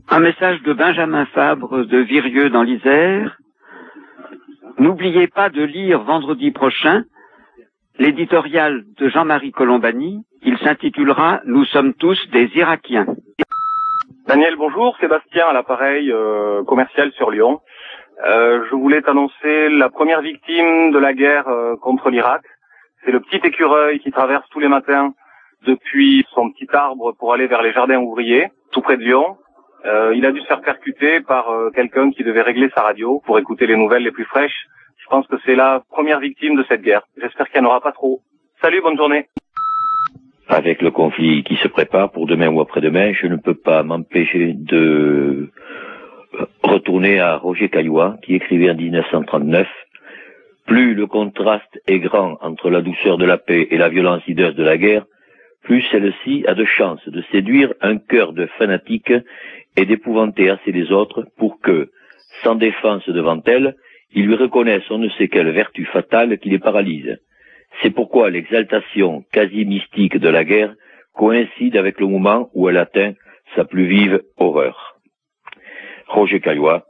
Un message de Benjamin Fabre de Virieu dans l'Isère. N'oubliez pas de lire vendredi prochain l'éditorial de Jean-Marie Colombani. Il s'intitulera « Nous sommes tous des Irakiens ». Daniel, bonjour. Sébastien à l'appareil commercial sur Lyon. Je voulais t'annoncer la première victime de la guerre contre l'Irak. C'est le petit écureuil qui traverse tous les matins depuis son petit arbre pour aller vers les jardins ouvriers, tout près de Lyon. Il a dû se faire percuter par quelqu'un qui devait régler sa radio pour écouter les nouvelles les plus fraîches. Je pense que c'est la première victime de cette guerre. J'espère qu'il n'y en aura pas trop. Salut, bonne journée. Avec le conflit qui se prépare pour demain ou après-demain, je ne peux pas m'empêcher de retourner à Roger Caillois, qui écrivait en 1939 « Plus le contraste est grand entre la douceur de la paix et la violence hideuse de la guerre, plus celle-ci a de chances de séduire un cœur de fanatique et d'épouvanter assez les autres pour que, sans défense devant elle, ils lui reconnaissent on ne sait quelle vertu fatale qui les paralyse. C'est pourquoi l'exaltation quasi mystique de la guerre coïncide avec le moment où elle atteint sa plus vive horreur. » Roger Caillois,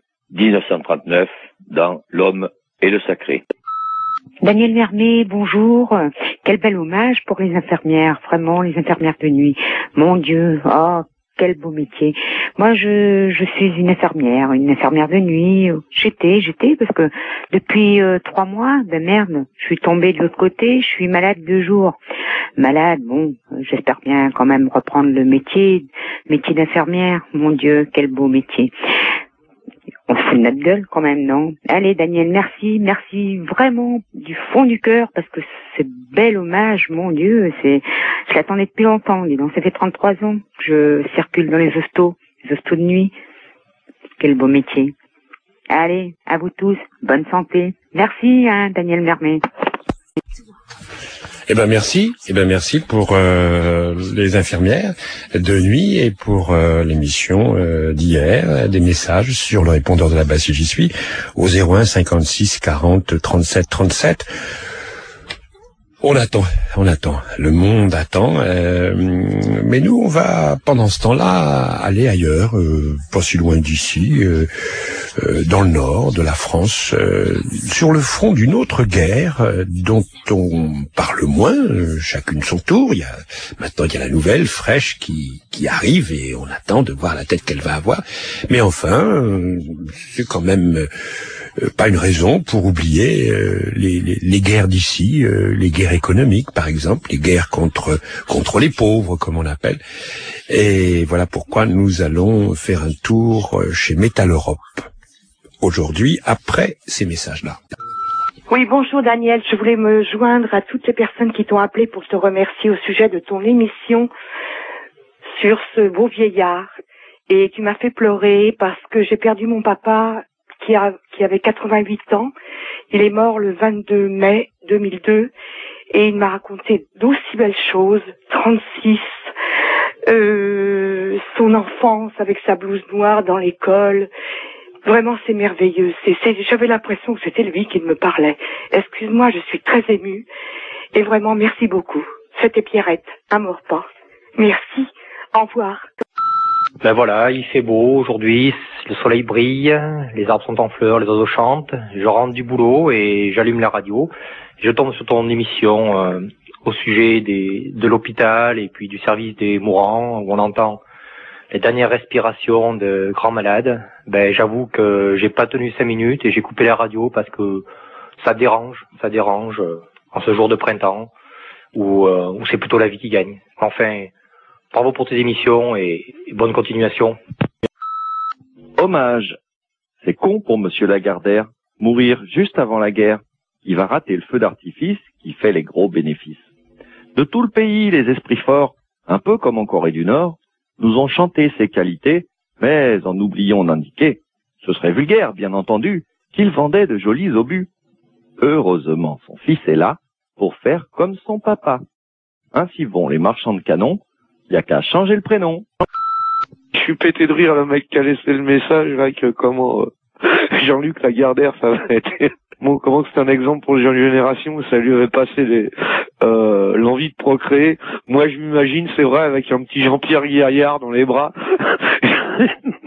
1939, dans L'Homme et le Sacré. Daniel Mermet, bonjour. Quel bel hommage pour les infirmières, vraiment les infirmières de nuit. Mon Dieu, oh, quel beau métier. Moi, je suis une infirmière de nuit. J'étais parce que depuis 3 mois, ben merde, je suis tombée de l'autre côté, je suis malade 2 jours. Malade, bon, j'espère bien quand même reprendre le métier d'infirmière. Mon Dieu, quel beau métier. On se fout de notre gueule quand même, non? Allez Daniel, merci vraiment du fond du cœur, parce que ce bel hommage, mon Dieu, je l'attendais depuis longtemps, dis donc, ça fait 33 ans que je circule dans les hostos de nuit. Quel beau métier. Allez, à vous tous, bonne santé. Merci, Daniel Mermet. Eh ben merci pour les infirmières de nuit et pour l'émission d'hier, des messages sur le répondeur de la base J'y suis au 01 56 40 37 37. On attend, le monde attend, mais nous on va pendant ce temps-là aller ailleurs, pas si loin d'ici, dans le nord de la France, sur le front d'une autre guerre dont on parle moins, chacune son tour. Maintenant il y a la nouvelle fraîche qui arrive et on attend de voir la tête qu'elle va avoir. Mais enfin, c'est quand même pas une raison pour oublier les guerres d'ici, les guerres économiques par exemple, les guerres contre les pauvres comme on appelle. Et voilà pourquoi nous allons faire un tour chez Métal Europe aujourd'hui, après ces messages-là. Oui, bonjour Daniel, je voulais me joindre à toutes les personnes qui t'ont appelé pour te remercier au sujet de ton émission sur ce beau vieillard. Et tu m'as fait pleurer parce que j'ai perdu mon papa qui avait 88 ans. Il est mort le 22 mai 2002 et il m'a raconté d'aussi belles choses, 36, son enfance avec sa blouse noire dans l'école. Vraiment, c'est merveilleux. J'avais l'impression que c'était lui qui me parlait. Excuse-moi, je suis très émue. Et vraiment, merci beaucoup. C'était Pierrette, à Maurepas. Merci. Au revoir. Ben voilà, il fait beau aujourd'hui, le soleil brille, les arbres sont en fleurs, les oiseaux chantent. Je rentre du boulot et j'allume la radio. Je tombe sur ton émission au sujet de l'hôpital et puis du service des mourants, où on entend les dernières respirations de grands malades. Ben j'avoue que j'ai pas tenu 5 minutes et j'ai coupé la radio parce que ça dérange en ce jour de printemps où c'est plutôt la vie qui gagne. Enfin, bravo pour tes émissions et bonne continuation. Hommage. C'est con pour Monsieur Lagardère, mourir juste avant la guerre. Il va rater le feu d'artifice qui fait les gros bénéfices. De tout le pays, les esprits forts, un peu comme en Corée du Nord, nous ont chanté ses qualités, mais en oubliant d'indiquer, ce serait vulgaire, bien entendu, qu'il vendait de jolis obus. Heureusement, son fils est là pour faire comme son papa. Ainsi vont les marchands de canons, il n'y a qu'à changer le prénom. Je suis pété de rire, le mec qui a laissé le message, là, que comment Jean-Luc Lagardère, ça va être... Bon, comment c'est un exemple pour les jeunes générations, ça lui aurait passé l'envie de procréer. Moi, je m'imagine, c'est vrai, avec un petit Jean-Pierre Guerriard dans les bras.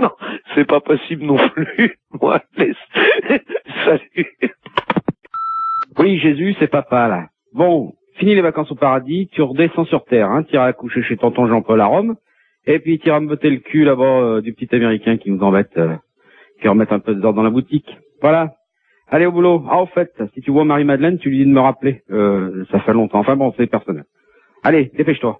c'est pas possible non plus. Moi, laisse. Salut. Oui, Jésus, c'est papa, là. Bon, fini les vacances au paradis, tu redescends sur Terre, hein, t'iras coucher chez tonton Jean-Paul à Rome, et puis t'iras me botter le cul là-bas du petit Américain qui nous embête, qui remet un peu de désordre dans la boutique. Voilà. Allez au boulot. Ah, au fait, si tu vois Marie-Madeleine, tu lui dis de me rappeler. Ça fait longtemps. Enfin bon, c'est personnel. Allez, dépêche-toi.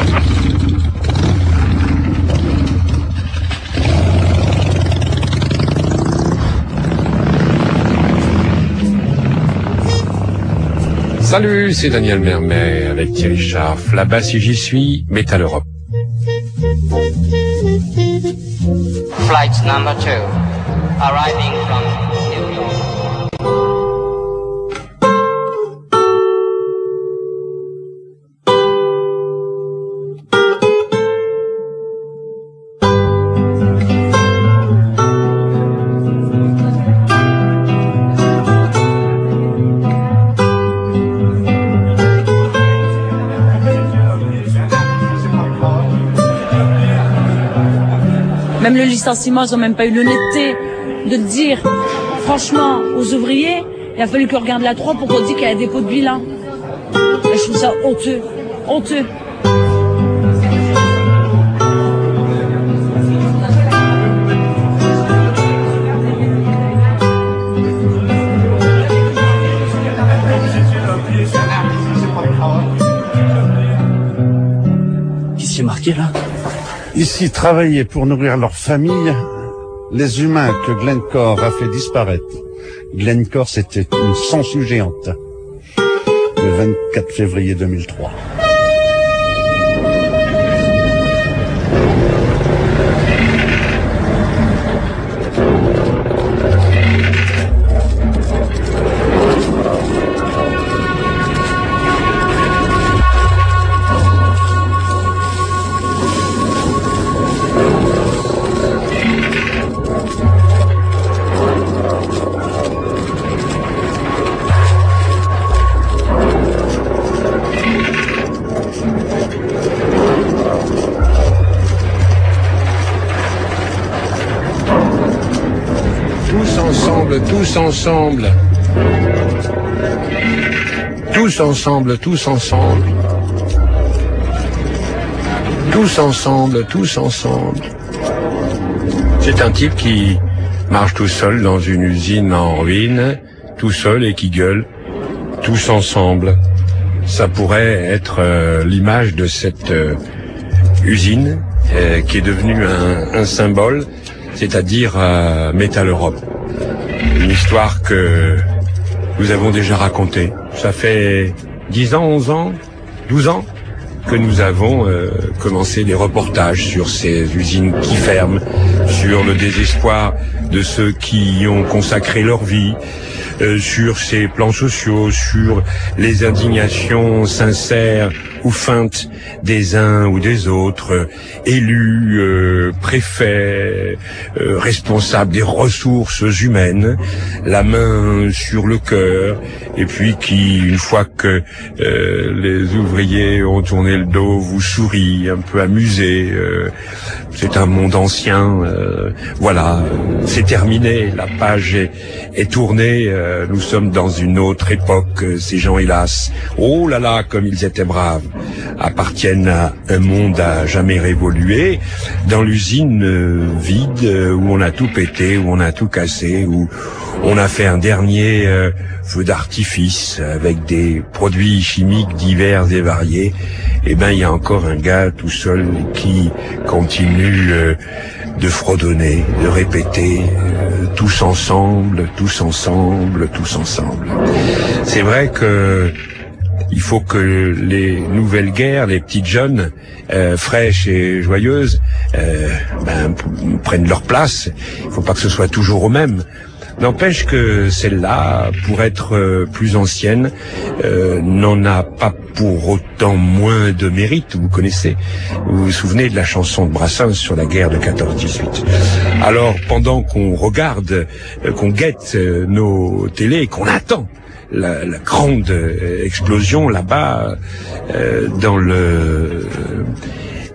Salut, c'est Daniel Mermet avec Thierry Scharf. Là-bas, si j'y suis, Métal Europe. Flight number 2, arriving from New York. Même le licenciement, ils n'ont même pas eu l'honnêteté de dire, franchement, aux ouvriers, il a fallu qu'on regarde la 3 pour qu'on dise qu'il y a un dépôt de bilan. Et je trouve ça honteux, honteux. Qu'est-ce qui est marqué là ? Ici, travailler pour nourrir leur famille, les humains que Glencore a fait disparaître. Glencore, c'était une sangsue géante. Le 24 février 2003. Tous ensemble, tous ensemble, tous ensemble, tous ensemble, tous ensemble. C'est un type qui marche tout seul dans une usine en ruine, tout seul et qui gueule, tous ensemble. Ça pourrait être l'image de cette usine qui est devenue un symbole, c'est-à-dire Métal Europe. Une histoire que nous avons déjà racontée. Ça fait 10 ans, 11 ans, 12 ans que nous avons commencé des reportages sur ces usines qui ferment, sur le désespoir de ceux qui y ont consacré leur vie, sur ces plans sociaux, sur les indignations sincères ou feintes des uns ou des autres, élus, préfets, responsables des ressources humaines, la main sur le cœur, et puis qui, une fois que les ouvriers ont tourné le dos, vous sourient, un peu amusés. C'est un monde ancien, voilà, c'est terminé, la page est tournée, nous sommes dans une autre époque, ces gens, hélas, oh là là, comme ils étaient braves, appartiennent à un monde à jamais révoluer, dans l'usine vide, où on a tout pété, où on a tout cassé, où on a fait un dernier feu d'artifice avec des produits chimiques divers et variés. Eh ben, il y a encore un gars tout seul qui continue de fredonner, de répéter tous ensemble, tous ensemble, tous ensemble. C'est vrai que il faut que les nouvelles guerres, les petites jeunes, fraîches et joyeuses, prennent leur place. Il ne faut pas que ce soit toujours aux mêmes. N'empêche que celle-là, pour être plus ancienne, n'en a pas pour autant moins de mérite. Vous connaissez, vous vous souvenez de la chanson de Brassens sur la guerre de 14-18. Alors, pendant qu'on regarde, qu'on guette nos télés, qu'on attend la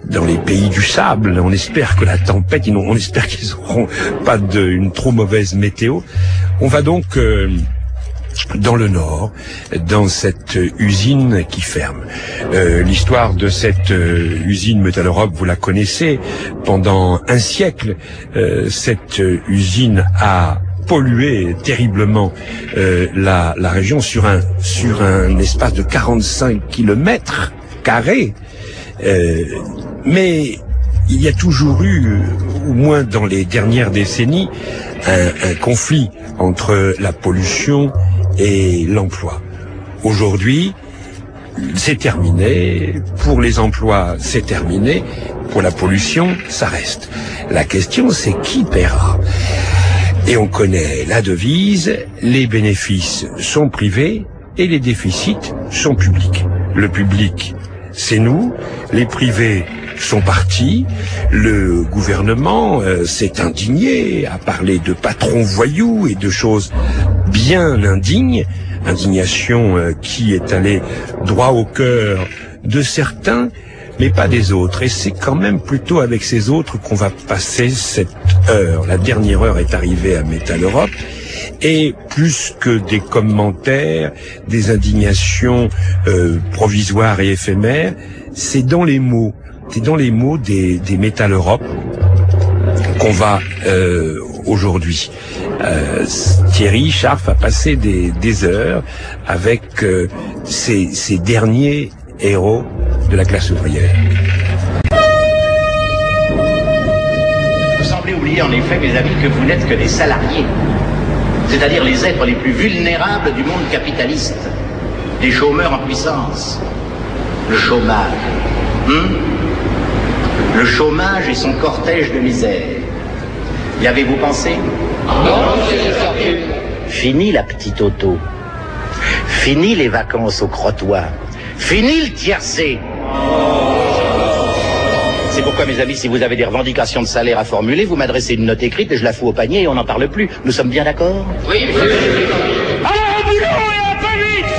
dans les pays du sable. On espère que la tempête, on espère qu'ils n'auront pas une trop mauvaise météo. On va donc dans le nord, dans cette usine qui ferme. L'histoire de cette usine Metaleurop, vous la connaissez. Pendant un siècle, cette usine a pollué terriblement la région sur un espace de 45 kilomètres carrés. Mais il y a toujours eu, au moins dans les dernières décennies, un conflit entre la pollution et l'emploi. Aujourd'hui, c'est terminé. Pour les emplois, c'est terminé. Pour la pollution, ça reste. La question, c'est qui paiera? Et on connaît la devise, les bénéfices sont privés et les déficits sont publics. Le public, c'est nous. Les privés sont partis. Le gouvernement s'est indigné, a parlé de patrons voyous et de choses bien indignes. Indignation qui est allée droit au cœur de certains, mais pas des autres. Et c'est quand même plutôt avec ces autres qu'on va passer cette heure. La dernière heure est arrivée à Metaleurop. Et plus que des commentaires, des indignations provisoires et éphémères, c'est dans les mots. C'est dans les mots des Metaleurop qu'on va aujourd'hui. Thierry Scharf a passé des heures avec ces derniers héros de la classe ouvrière. Vous semblez oublier en effet, mes amis, que vous n'êtes que des salariés, c'est-à-dire les êtres les plus vulnérables du monde capitaliste, des chômeurs en puissance. Le chômage. Le chômage et son cortège de misère. Y avez-vous pensé? Non, fini la petite auto. Fini les vacances au crottoir. Fini le tiercé. C'est pourquoi, mes amis, si vous avez des revendications de salaire à formuler, vous m'adressez une note écrite et je la fous au panier et on n'en parle plus. Nous sommes bien d'accord? Oui, monsieur. Alors au boulot et un peu vite!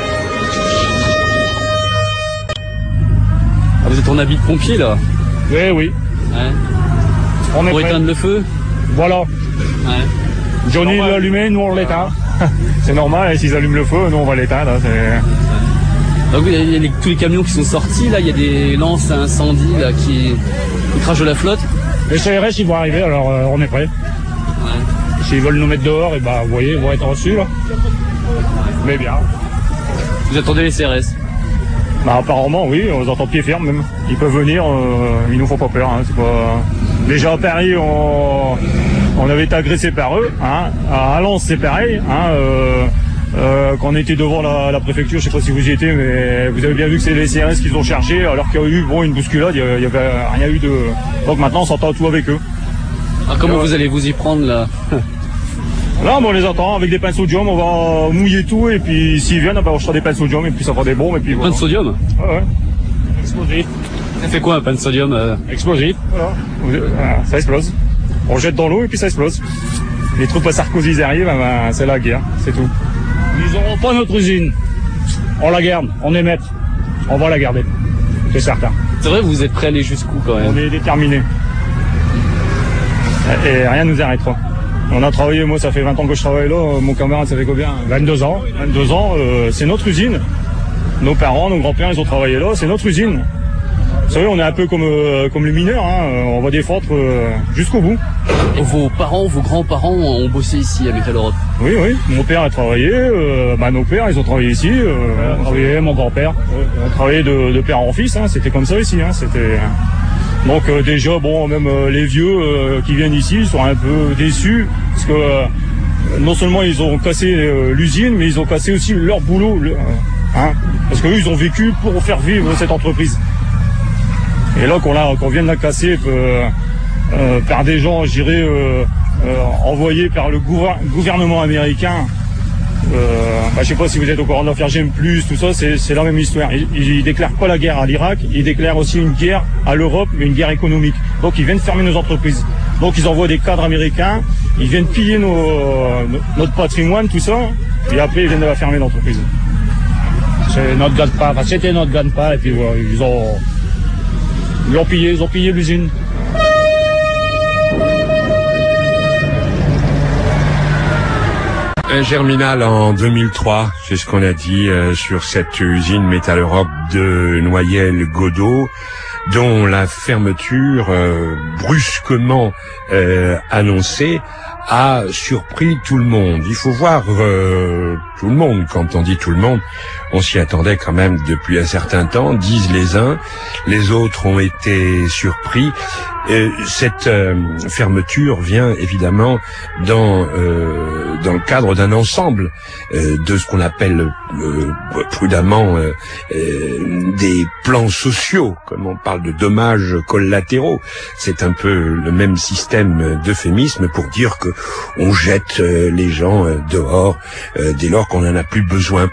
Ah, vous êtes en habit de pompier, là? Oui. Ouais. On est pour prêt. Éteindre le feu? Voilà. Ouais. Johnny l'a allumé, nous on l'éteint. C'est normal, et s'ils allument le feu, nous on va l'éteindre. Donc il y a tous les camions qui sont sortis, là, il y a des lances à incendie là, qui crachent de la flotte. Les CRS ils vont arriver, alors on est prêt. Ouais. S'ils veulent nous mettre dehors, et bah vous voyez, ils vont être reçus là. Mais bien. Vous attendez les CRS? Bah apparemment oui, on les entend pied ferme même. Ils peuvent venir, ils nous font pas peur. Hein, c'est pas... Déjà à Paris, on avait été agressé par eux. Hein. À Lens c'est pareil. Hein, quand on était devant la préfecture, je sais pas si vous y étiez, mais vous avez bien vu que c'est les CRS qui ont chargé, alors qu'il y a eu une bousculade, il y avait rien eu de... Donc maintenant on s'entend tout avec eux. Ah, comment vous allez vous y prendre là? Là, on les attend avec des pains de sodium, on va mouiller tout, et puis s'ils viennent, on sera des pains de sodium, et puis ça fera des bombes, et puis voilà. Pain de sodium? Ouais. Explosif. Ça fait quoi un pain de sodium? Explosif, voilà. Ça explose. On jette dans l'eau, et puis ça explose. Les troupes à Sarkozy ils arrivent, c'est la guerre, c'est tout. Ils n'auront pas notre usine. On la garde, on est maître. On va la garder, c'est certain. C'est vrai, vous êtes prêts à aller jusqu'où quand même? On est déterminés. Et rien ne nous arrêtera. On a travaillé, moi ça fait 20 ans que je travaille là, mon camarade ça fait combien? 22 ans. 22 ans, c'est notre usine. Nos parents, nos grands-pères, ils ont travaillé là, c'est notre usine. Vous savez, on est un peu comme les mineurs, hein. On va défendre jusqu'au bout. Vos parents, vos grands-parents ont bossé ici à Metaleurop? Oui, mon père a travaillé, nos pères ils ont travaillé ici, mon grand-père. On travaillait de père en fils, hein. C'était comme ça ici. Hein. C'était... Donc déjà, bon, même les vieux qui viennent ici, ils sont un peu déçus, parce que non seulement ils ont cassé l'usine, mais ils ont cassé aussi leur boulot, hein, parce qu'eux, ils ont vécu pour faire vivre cette entreprise. Et là, qu'on vient de la casser par des gens, je dirais, envoyés par le gouvernement américain, je sais pas si vous êtes au courant de l'affaire GM+, tout ça, c'est la même histoire. Ils déclarent pas la guerre à l'Irak, ils déclarent aussi une guerre à l'Europe, mais une guerre économique. Donc ils viennent fermer nos entreprises. Donc ils envoient des cadres américains, ils viennent piller notre patrimoine, tout ça, et après ils viennent de la fermer l'entreprise. C'est notre gagne-pain, c'était notre gagne-pain, et puis voilà, Ils ont pillé l'usine. Un germinal en 2003, c'est ce qu'on a dit sur cette usine Métal Europe de Noyelles-Godault, dont la fermeture brusquement annoncée a surpris tout le monde. Il faut voir tout le monde. Quand on dit tout le monde, on s'y attendait quand même depuis un certain temps, disent les uns. Les autres ont été surpris. Cette fermeture vient évidemment dans le cadre d'un ensemble de ce qu'on appelle prudemment des plans sociaux, comme on parle de dommages collatéraux. C'est un peu le même système d'euphémisme pour dire que on jette les gens dehors dès lors qu'on n'en a plus besoin.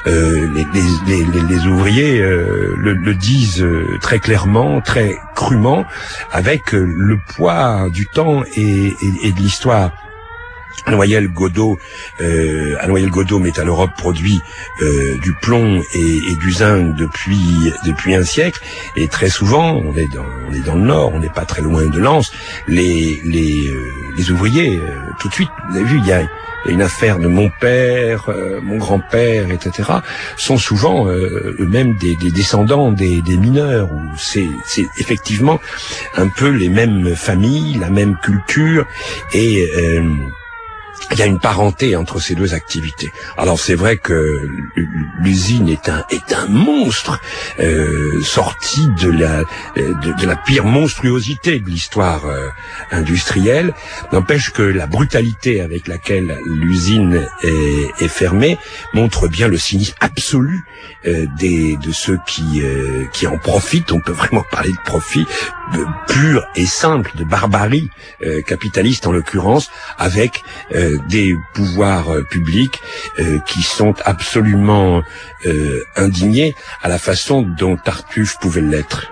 Les ouvriers le disent très clairement, très crûment, avec le poids du temps et de l'histoire. À Noyelles-Godault, Métal Europe produit du plomb et du zinc depuis un siècle, et très souvent, on est dans le Nord, on n'est pas très loin de Lens. Les ouvriers, tout de suite, vous avez vu, il y a une affaire de mon père, mon grand-père, etc., sont souvent eux-mêmes des descendants des mineurs, où c'est effectivement un peu les mêmes familles, la même culture, et il y a une parenté entre ces deux activités. Alors c'est vrai que l'usine est un monstre sorti de la pire monstruosité de l'histoire industrielle. N'empêche que la brutalité avec laquelle l'usine est fermée montre bien le cynisme absolu de ceux qui en profitent. On peut vraiment parler de profit pur et simple, de barbarie capitaliste en l'occurrence, avec des pouvoirs publics qui sont absolument indignés à la façon dont Tartuffe pouvait l'être.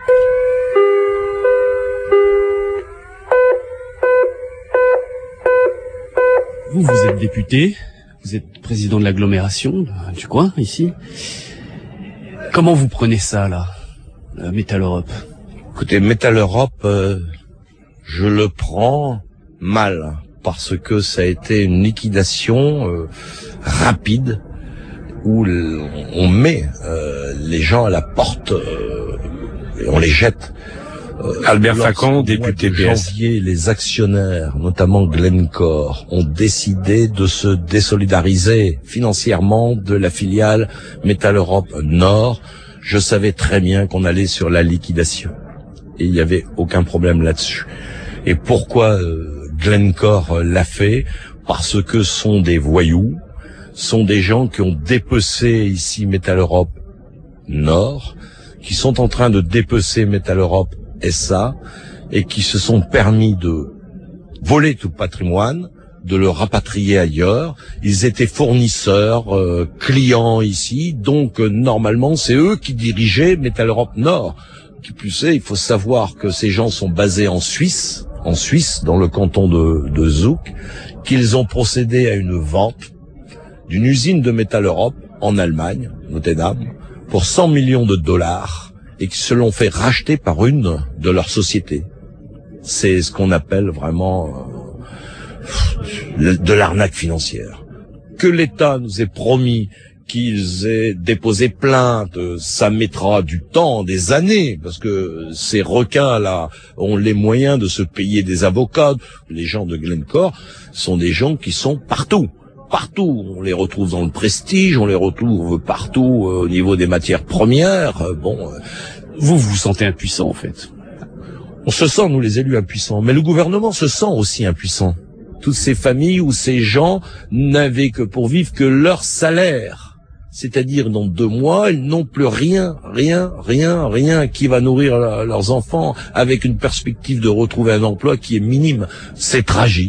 Vous êtes député, vous êtes président de l'agglomération du coin, ici. Comment vous prenez ça, là, Métal Europe? Écoutez, Métal Europe, je le prends mal, parce que ça a été une liquidation rapide, où on met les gens à la porte et on les jette. Albert Facon, député PS. Janvier, les actionnaires, notamment Glencore, ont décidé de se désolidariser financièrement de la filiale Métal Europe Nord. Je savais très bien qu'on allait sur la liquidation. Et il n'y avait aucun problème là-dessus. Et pourquoi Glencore l'a fait? Parce que sont des voyous, sont des gens qui ont dépecé ici Métal Europe Nord, qui sont en train de dépecer Métal Europe SA, et qui se sont permis de voler tout le patrimoine, de le rapatrier ailleurs. Ils étaient fournisseurs, clients ici, donc normalement c'est eux qui dirigeaient Métal Europe Nord. Qui plus est, il faut savoir que ces gens sont basés en Suisse, dans le canton de Zug, qu'ils ont procédé à une vente d'une usine de Métal Europe en Allemagne, Notre-Dame, pour 100 millions de dollars, et qui se l'ont fait racheter par une de leurs sociétés. C'est ce qu'on appelle vraiment de l'arnaque financière. Que l'État nous ait promis qu'ils aient déposé plainte, ça mettra du temps, des années, parce que ces requins-là ont les moyens de se payer des avocats. Les gens de Glencore sont des gens qui sont partout. Partout, on les retrouve dans le Prestige, on les retrouve partout au niveau des matières premières. Vous vous sentez impuissant en fait. On se sent, nous les élus, impuissants, mais le gouvernement se sent aussi impuissant. Toutes ces familles où ces gens n'avaient que pour vivre que leur salaire, c'est-à-dire dans 2 mois, ils n'ont plus rien qui va nourrir leurs enfants, avec une perspective de retrouver un emploi qui est minime. C'est tragique.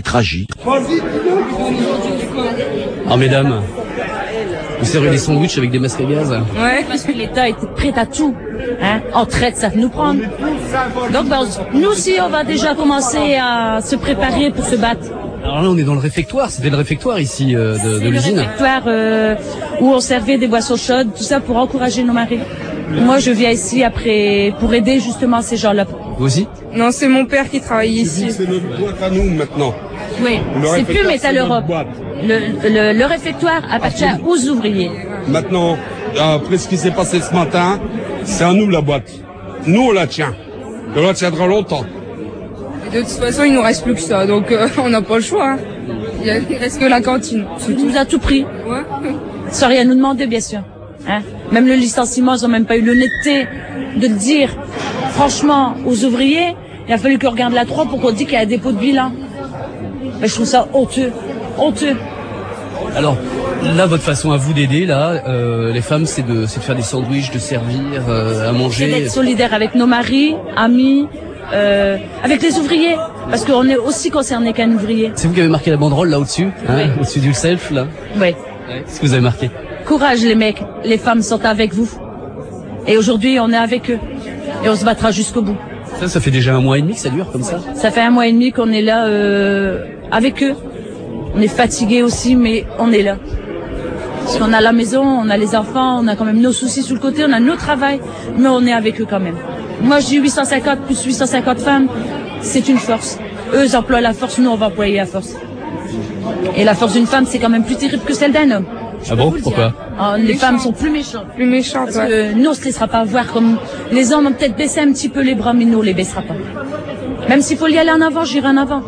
Alors mesdames, vous servez des sandwichs avec des masques à gaz? Ouais, parce que l'État était prêt à tout. En traite, ça nous prendre. Donc, nous aussi, on va déjà commencer à se préparer pour se battre. Alors là, on est dans le réfectoire. C'était le réfectoire ici de l'usine. Le réfectoire où on servait des boissons chaudes, tout ça pour encourager nos maris. Moi, je viens ici après pour aider justement ces gens-là. Vous aussi? Non, c'est mon père qui travaille ici. C'est notre boîte à nous maintenant. Oui, c'est plus Métal Europe. Le réfectoire appartient aux ouvriers. Maintenant, après ce qui s'est passé ce matin, c'est à nous la boîte. Nous, on la tient. Et on la tiendra longtemps. Et de toute façon, il nous reste plus que ça, donc on n'a pas le choix. Hein. Il reste que la cantine. Tu nous as tout pris. Ouais. Sans rien nous demander, bien sûr. Hein? Même le licenciement, ils n'ont même pas eu l'honnêteté de le dire. Franchement, aux ouvriers, il a fallu qu'on regarde la 3 pour qu'on dise qu'il y a un dépôt de bilan. Mais je trouve ça honteux. Honteux. Alors, là, votre façon à vous d'aider, là, les femmes, c'est de faire des sandwichs, de servir à manger. C'est d'être solidaire avec nos maris, amis, avec les ouvriers. Parce qu'on est aussi concernés qu'un ouvrier. C'est vous qui avez marqué la banderole, là, au-dessus, hein, oui. Au-dessus du self, là. Oui. Qu'est-ce que vous avez marqué? Courage, les mecs. Les femmes sont avec vous. Et aujourd'hui, on est avec eux. Et on se battra jusqu'au bout. Ça fait déjà 1 mois et demi que ça dure comme ça? Ça fait 1 mois et demi qu'on est là avec eux. On est fatigués aussi, mais on est là. Parce qu'on a la maison, on a les enfants, on a quand même nos soucis sur le côté, on a nos travail, mais on est avec eux quand même. Moi, je dis 850 plus 850 femmes, c'est une force. Eux, ils emploient la force, nous, on va employer la force. Et la force d'une femme, c'est quand même plus terrible que celle d'un homme. Ah bon? Pourquoi? Les femmes sont plus méchantes. Plus méchantes, parce que nous, on se laissera pas voir comme... Les hommes ont peut-être baissé un petit peu les bras, mais nous, on les baissera pas. Même s'il faut y aller en avant, j'irai en avant.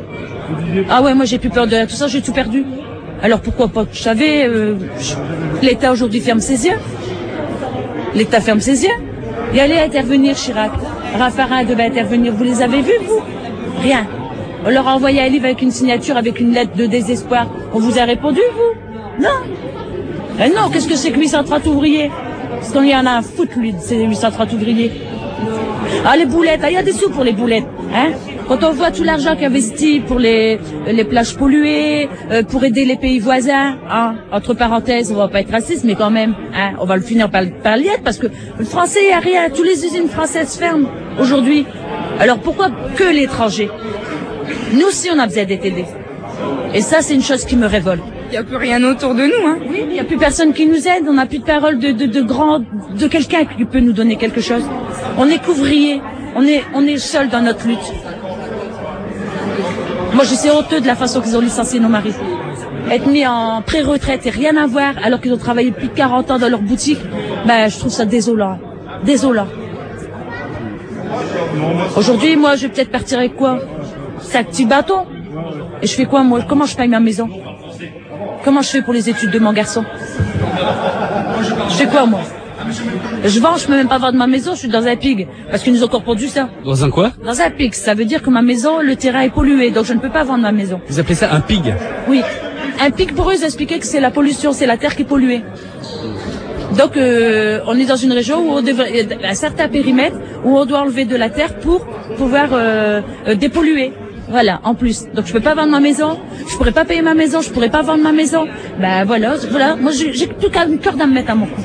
Ah ouais, moi, j'ai plus peur de tout ça, j'ai tout perdu. Alors pourquoi pas? Vous savez, l'État aujourd'hui ferme ses yeux. L'État ferme ses yeux. Il allait intervenir, Chirac. Raffarin devait intervenir. Vous les avez vus, vous? Rien. On leur a envoyé un livre avec une signature, avec une lettre de désespoir. On vous a répondu, vous? Non. Eh non, qu'est-ce que c'est que 830 ouvriers? Parce qu'on y en a un foot, lui, de ces 830 ouvriers. Ah, les boulettes, il y a des sous pour les boulettes, hein? Quand on voit tout l'argent qu'investit pour les plages polluées, pour aider les pays voisins, hein, entre parenthèses, on va pas être raciste, mais quand même, hein, on va le finir par l'y être, parce que le français, il n'y a rien, toutes les usines françaises ferment aujourd'hui. Alors pourquoi que l'étranger? Nous aussi, on a besoin d'être aidés. Et ça, c'est une chose qui me révolte. Il n'y a plus rien autour de nous, hein. Oui, il n'y a plus personne qui nous aide, on n'a plus de parole de quelqu'un qui peut nous donner quelque chose. On est qu'ouvriers, on est seuls dans notre lutte. Moi, je suis honteux de la façon qu'ils ont licencié nos maris. Être mis en pré-retraite et rien à voir, alors qu'ils ont travaillé plus de 40 ans dans leur boutique, ben, je trouve ça désolant. Désolant. Aujourd'hui, moi, je vais peut-être partir avec quoi? 5 petits bâtons. Et je fais quoi, moi? Comment je paye ma maison? Comment je fais pour les études de mon garçon? Je fais quoi, moi? Je vends, je peux même pas vendre ma maison, je suis dans un pig. Parce qu'ils nous ont encore produit ça. Dans un quoi? Dans un pig. Ça veut dire que ma maison, le terrain est pollué, donc je ne peux pas vendre ma maison. Vous appelez ça un pig? Oui. Un pig, pour eux, ils expliquaient que c'est la pollution, c'est la terre qui est polluée. Donc, on est dans une région où on devrait, un certain périmètre, où on doit enlever de la terre pour pouvoir dépolluer. Voilà, en plus. Donc je peux pas vendre ma maison, je pourrais pas payer ma maison, je pourrais pas vendre ma maison. Ben voilà. Moi j'ai tout qu'à une corde à me mettre à mon cou.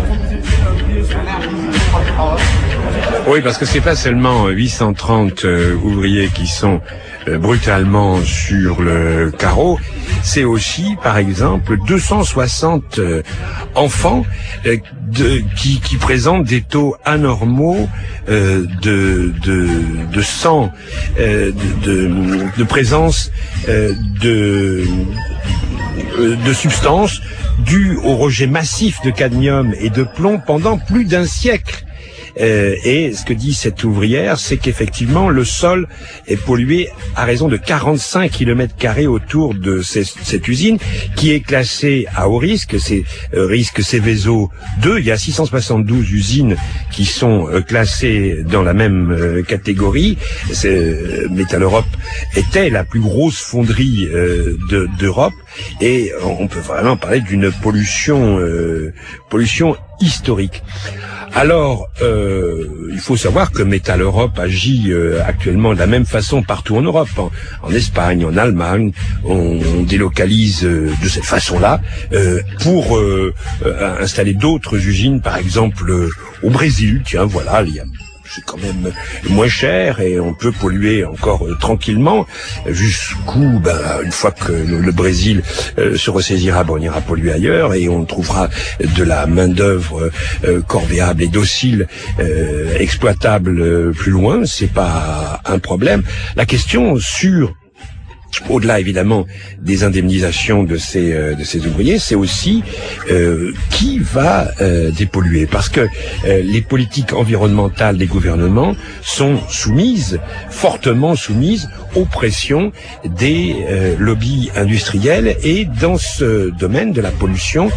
Oui, parce que c'est pas seulement 830 ouvriers qui sont brutalement sur le carreau, c'est aussi, par exemple, 260 enfants qui présentent des taux anormaux de sang, de présence de substances dues au rejet massif de cadmium et de plomb pendant plus d'1 siècle. Et ce que dit cette ouvrière, c'est qu'effectivement le sol est pollué à raison de 45 km² autour de cette usine, qui est classée à haut risque, c'est risque Seveso 2. Il y a 672 usines qui sont classées dans la même catégorie. Métal Europe était la plus grosse fonderie d'Europe, et on peut vraiment parler d'une pollution historique. Alors, il faut savoir que Métal Europe agit actuellement de la même façon partout en Europe. En Espagne, en Allemagne, on délocalise de cette façon-là pour installer d'autres usines, par exemple au Brésil. Tiens, voilà, il y a c'est quand même moins cher et on peut polluer encore tranquillement jusqu'où, une fois que le Brésil se ressaisira, on ira polluer ailleurs et on trouvera de la main-d'œuvre corvéable et docile, exploitable plus loin. C'est pas un problème. La question sur au-delà évidemment des indemnisations de ces ouvriers, c'est aussi qui va dépolluer, parce que les politiques environnementales des gouvernements sont fortement soumises aux pressions des lobbies industriels, et dans ce domaine de la pollution,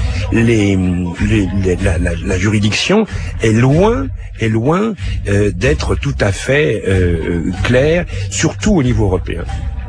la juridiction est loin d'être tout à fait claire, surtout au niveau européen.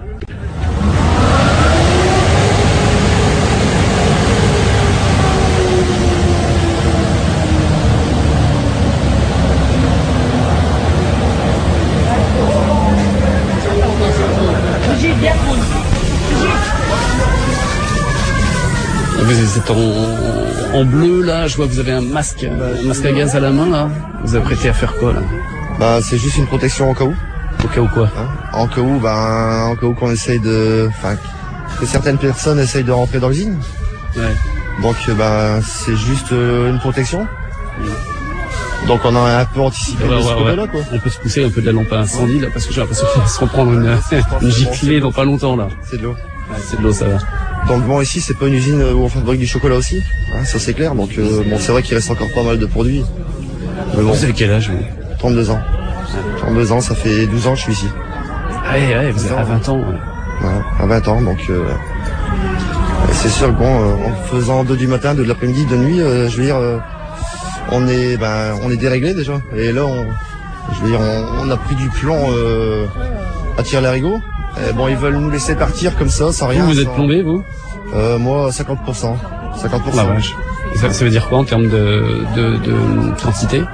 Vous êtes en bleu là, je vois que vous avez un masque à gaz à la main là. Vous apprêtez à faire quoi là? C'est juste une protection au cas où. Au cas où quoi? En cas où qu'on essaye que certaines personnes essayent de rentrer dans l'usine. Ouais. Donc c'est juste une protection. Donc on a un peu anticipé de ce côté-là, quoi. On peut se pousser un peu de la lampe à incendie là, parce que j'ai l'impression qu'il va se reprendre une giclée dans pas longtemps là. C'est de l'eau. Ouais, c'est de l'eau, ça va. Donc bon, ici c'est pas une usine où on fabrique du chocolat aussi, ça c'est clair. Donc c'est vrai qu'il reste encore pas mal de produits. Mais bon, vous avez quel âge vous? 32 ans. 32 ans, ça fait 12 ans que je suis ici. Ah ouais, vous avez à 20 ans. Ouais, à 20 ans, donc c'est sûr que en faisant 2 du matin, 2 de l'après-midi, 2 de nuit, je veux dire, on est déréglé déjà. Et là, on a pris du plomb à Tire-Larigot. Ils veulent nous laisser partir comme ça, sans rien. Vous êtes plombé, vous? Moi, 50%. 50%. La vache. Ça veut dire quoi en termes de quantité?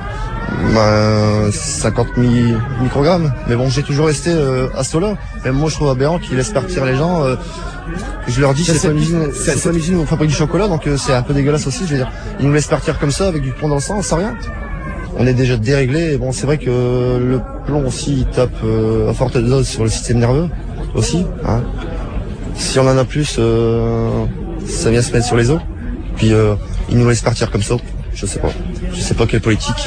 50 microgrammes. Mais bon, j'ai toujours resté à ce taux-là. Même moi, je trouve aberrant qu'ils laissent partir les gens. Je leur dis, c'est pas une usine où on fabrique du chocolat, donc c'est un peu dégueulasse aussi. Je veux dire, ils nous laissent partir comme ça, avec du plomb dans le sang, sans rien. On est déjà déréglé. Et bon, c'est vrai que le plomb aussi, il tape à forte dose sur le système nerveux aussi. Si on en a plus, ça vient se mettre sur les os. Puis ils nous laissent partir comme ça. Je sais pas quelle politique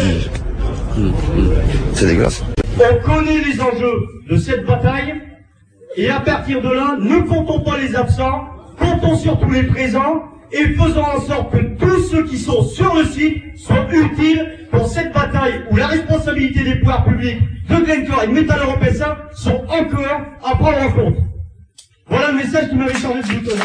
c'est dégueulasse. On connaît les enjeux de cette bataille, et à partir de là, ne comptons pas les absents, comptons surtout les présents, et faisons en sorte que tous ceux qui sont sur le site soient utiles pour cette bataille où la responsabilité des pouvoirs publics de Glencore et de Métal Europe SA sont encore à prendre en compte. Voilà le message qui m'avait chargé de vous donner.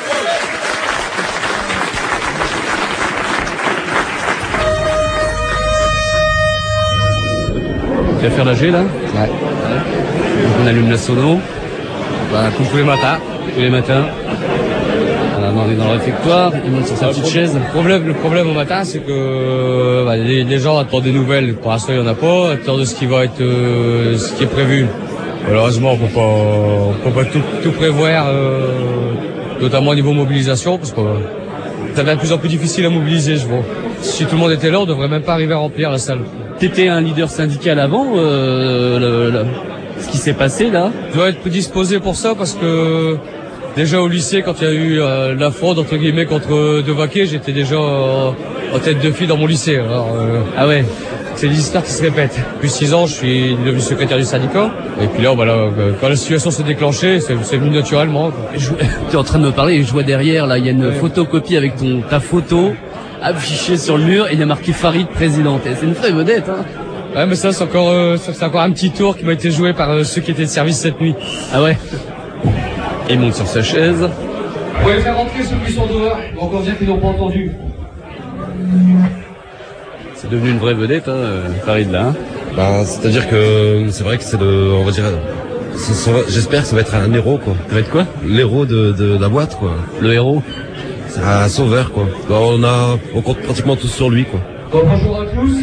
Tu vas faire la G là? Ouais. Donc on allume la sono. Comme tous les matins. Tous les matins. On est dans le réfectoire, il monte sur sa petite chaise. Le problème au matin, c'est que les gens attendent des nouvelles. Pour l'instant, il n'y en a pas. Attendent de ce qui va être, ce qui est prévu. Malheureusement, on peut pas tout prévoir, notamment au niveau mobilisation, parce que ça devient de plus en plus difficile à mobiliser, je vois. Si tout le monde était là, on devrait même pas arriver à remplir la salle. T'étais un leader syndical avant, ce qui s'est passé là? Je dois être prédisposé pour ça parce que déjà au lycée, quand il y a eu la fraude entre guillemets contre Devaquet, j'étais déjà en tête de file dans mon lycée. Alors, ah ouais. C'est des histoires qui se répètent. Depuis 6 ans, je suis devenu secrétaire du syndicat. Et puis là, quand la situation s'est déclenchée, c'est venu naturellement. Tu es en train de me parler et je vois derrière, là, il y a une photocopie avec ta photo affichée sur le mur et il y a marqué Farid présidente. C'est une vraie vedette, hein. Ouais, mais ça, c'est encore un petit tour qui m'a été joué par ceux qui étaient de service cette nuit. Ah ouais. Il monte sur sa chaise. Vous pouvez faire rentrer ceux qui sont dehors, pour encore dire qu'ils n'ont pas entendu. C'est devenu une vraie vedette, Farid, là. C'est-à-dire que c'est vrai que on va dire, j'espère que ça va être un héros, quoi. Ça va être quoi? L'héros de la boîte, quoi. Le héros? C'est un sauveur, quoi. On compte pratiquement tous sur lui, quoi. Bon, bonjour à tous.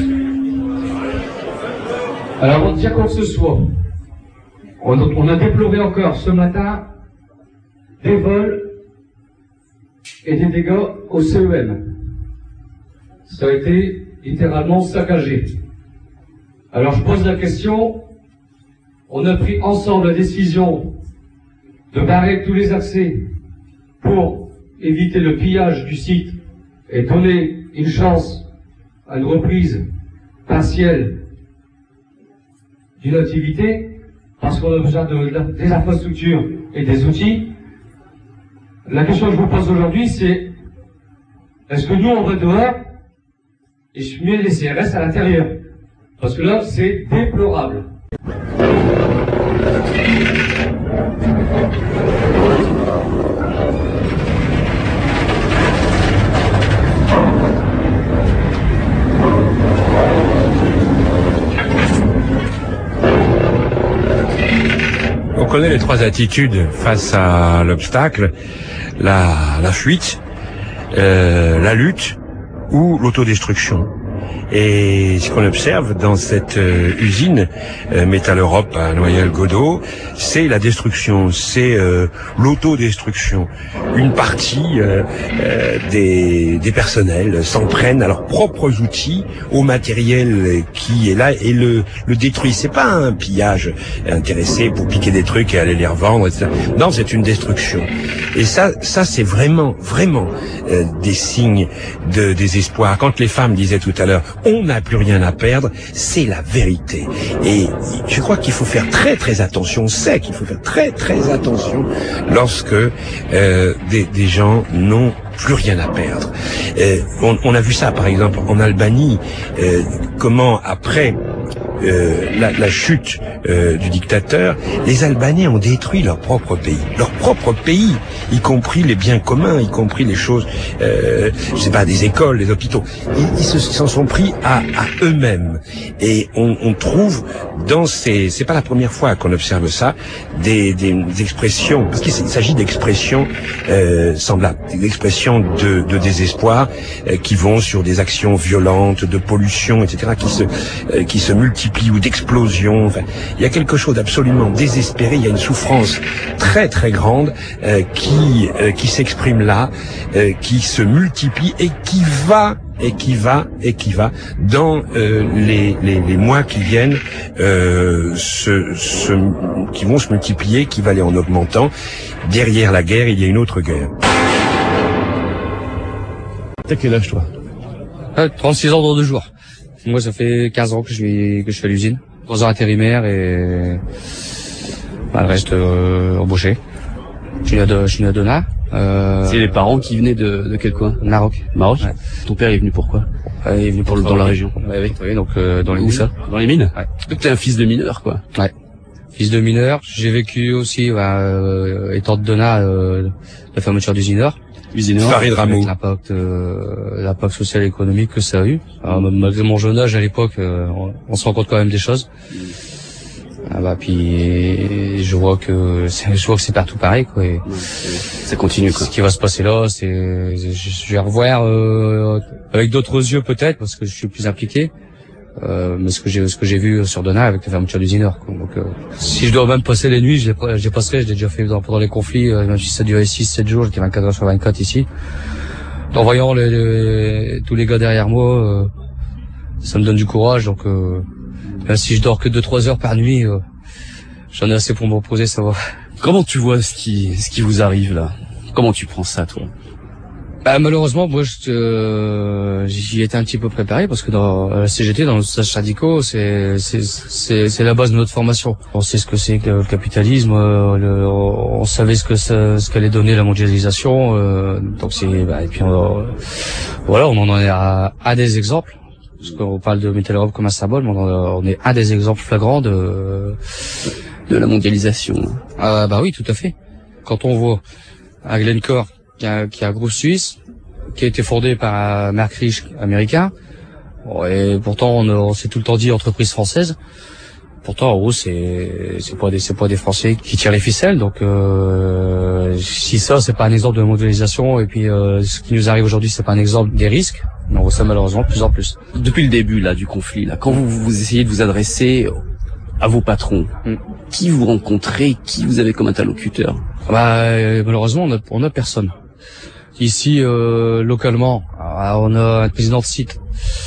Alors, avant de dire quoi que ce soit, on a déploré encore ce matin des vols et des dégâts au CEM. Ça a été littéralement saccagé. Alors je pose la question, on a pris ensemble la décision de barrer tous les accès pour éviter le pillage du site et donner une chance à une reprise partielle d'une activité, parce qu'on a besoin des infrastructures et des outils. La question que je vous pose aujourd'hui, c'est est-ce que nous on va dehors et je mets les CRS à l'intérieur? Parce que là, c'est déplorable. On connaît les trois attitudes face à l'obstacle, la fuite, la lutte ou l'autodestruction. Et ce qu'on observe dans cette usine Métal Europe à Noyelles-Godault, c'est la destruction, c'est l'autodestruction. Une partie des personnels s'en prennent à leurs propres outils, au matériel qui est là et le détruit. C'est pas un pillage intéressé pour piquer des trucs et aller les revendre, etc. Non, c'est une destruction. Et ça c'est vraiment des signes de désespoir. Quand les femmes disaient tout à l'heure, on n'a plus rien à perdre, c'est la vérité. Et je crois qu'il faut faire très attention. On sait qu'il faut faire très attention lorsque des gens n'ont plus rien à perdre. On a vu ça, par exemple, en Albanie, comment après la chute du dictateur, les Albanais ont détruit leur propre pays, y compris les biens communs, y compris les choses, je sais pas, des écoles, des hôpitaux. Ils s'en sont pris à eux-mêmes. Et on trouve dans c'est pas la première fois qu'on observe ça, des expressions, parce qu'il s'agit d'expressions semblables, des expressions de désespoir qui vont sur des actions violentes, de pollution, etc., qui se multiplient, ou d'explosion. Enfin, il y a quelque chose d'absolument désespéré. Il y a une souffrance très grande qui s'exprime là, qui se multiplie et qui va dans les mois qui viennent qui vont se multiplier, qui va aller en augmentant. Derrière la guerre, il y a une autre guerre. T'as quel âge, toi? 36 ans dans 2 jours. Moi, ça fait 15 ans que je fais à l'usine. 3 ans intérimaire et le reste embauché. Je suis né à Dona. C'est les parents qui venaient de quel coin? Maroc. Maroc. Ouais. Ton père est venu pourquoi? Il est venu dans la région. Oui, donc dans les mines. Où ça? Dans les mines? Ouais. Donc t'es un fils de mineur, quoi. Ouais. Fils de mineur. J'ai vécu aussi, étant de Dona, la fermeture d'usine Nord. Farid Ramou. L'impact social et économique que ça a eu. Alors, malgré mon jeune âge à l'époque, on se rend compte quand même des choses. Puis je vois que c'est partout pareil, quoi. Et ça continue, quoi. Ce qui va se passer là, je vais revoir avec d'autres yeux peut-être, parce que je suis plus impliqué. Mais ce que j'ai vu sur Dona avec la fermeture d'usine Nord, quoi. Donc si je dois même passer les nuits, je les passerai. Je l'ai déjà fait pendant les conflits, même si ça durait 6-7 jours, j'étais 24 heures sur 24 ici. En voyant tous les gars derrière moi, ça me donne du courage. Donc même si je dors que 2-3 heures par nuit, j'en ai assez pour me reposer, ça va. Comment tu vois ce qui vous arrive là? Comment tu prends ça, toi? Malheureusement, moi, j'y étais un petit peu préparé parce que dans la CGT, dans nos stages syndicaux, c'est la base de notre formation. On sait ce que c'est que le capitalisme, on savait ce qu'allait donner la mondialisation, donc et puis voilà, on en est à des exemples. Parce qu'on parle de Métal Europe comme un symbole, mais on est un des exemples flagrants de la mondialisation. Oui, tout à fait. Quand on voit un Glencore qui est un groupe suisse, qui a été fondé par un Merck Rich américain, et pourtant on s'est tout le temps dit entreprise française. Pourtant, en gros, c'est pas des Français qui tirent les ficelles. Donc, si ça, c'est pas un exemple de mondialisation, et puis ce qui nous arrive aujourd'hui, c'est pas un exemple des risques, on voit ça malheureusement de plus en plus. Depuis le début là du conflit, là, quand vous essayez de vous adresser à vos patrons, qui vous rencontrez, qui vous avez comme interlocuteur? Malheureusement, on a personne. Ici, localement, on a un président de site.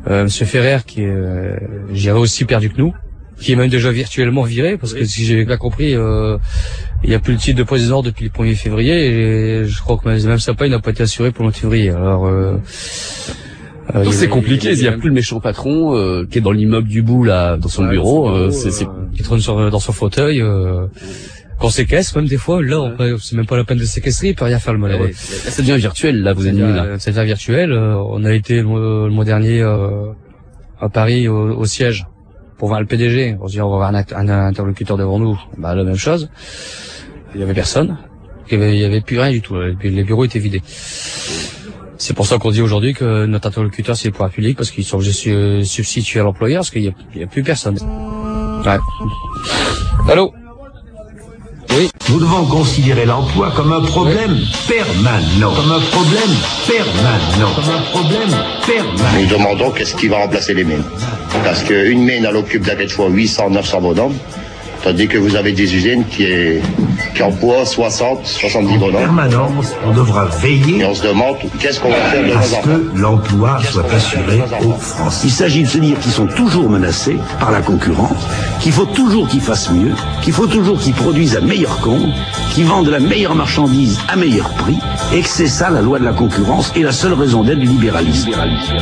Monsieur Ferrer qui est, j'irais aussi perdu que nous, qui est même déjà virtuellement viré, parce que si j'ai bien compris, il n'y a plus le titre de président depuis le 1er février, et je crois que même sa paye n'a pas été assurée pour le mois de février. Alors, c'est compliqué, il n'y a plus le méchant patron qui est dans l'immeuble du bout là, dans son bureau, qui trône dans son fauteuil. Qu'on séquestre même des fois, là c'est même pas la peine de séquestrer, il peut rien faire le malheureux. Là, ça devient virtuel, là vous animez là. Ça devient virtuel. On a été le mois dernier à Paris au siège pour voir le PDG. On se dit on va avoir un interlocuteur devant nous. Bah la même chose. Il y avait personne. Il y avait plus rien du tout. Les bureaux étaient vidés. C'est pour ça qu'on dit aujourd'hui que notre interlocuteur c'est le pouvoir public, parce qu'ils sont substitués à l'employeur, parce qu'il y a plus personne. Ouais. Allô? Oui. Nous devons considérer l'emploi comme un problème permanent. Comme un problème permanent. Comme un problème permanent. Nous demandons qu'est-ce qui va remplacer les mines. Parce qu'une mine, elle occupe quelquefois 800, 900 bonhommes. Tandis que vous avez des usines qui emploient 60, 70 bonhommes. En permanence, on devra veiller. Et on se demande qu'est-ce qu'on va faire de nos enfants. Parce que l'emploi soit assuré aux Français. Il s'agit de se dire qu'ils sont toujours menacés par la concurrence, qu'il faut toujours qu'ils fassent mieux, qu'il faut toujours qu'ils produisent à meilleur compte, qu'ils vendent la meilleure marchandise à meilleur prix, et que c'est ça la loi de la concurrence et la seule raison d'être du libéralisme.